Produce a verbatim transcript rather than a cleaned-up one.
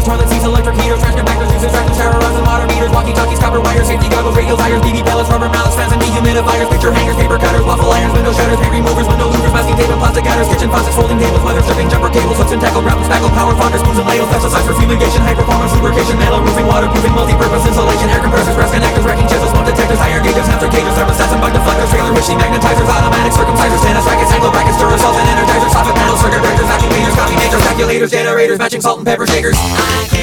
toilet seats, electric heaters, trash compactors, juices, tractors, terrorizing water meters, walkie-talkies, copper wires, safety goggles, radio tires, B B pellets, rubber mallets, fans and dehumidifiers, picture hangers, paper cutters, waffle irons, window shutters, paint removers, window louvers, masking tape and plastic cutters, kitchen faucets, folding tables, weather stripping, jumper cables, hooks and tackle, grapple, spackle, power fonders, spoons and ladles, pesticides for fumigation, high performance lubrication, metal roofing, waterproofing, multi-purpose insulation, air compressors, rest connectors, wrecking chisels, smoke detectors, higher gauges, hamster cages, thermostats and bug deflectors, trailer machine magnetizers, automatic circumcisers, tennis rackets, angle brackets, duracells and energizers, soffit panels, circuit breakers, vacuum cleaners, coffee makers, calculators, generators, matching salt and pepper shakers.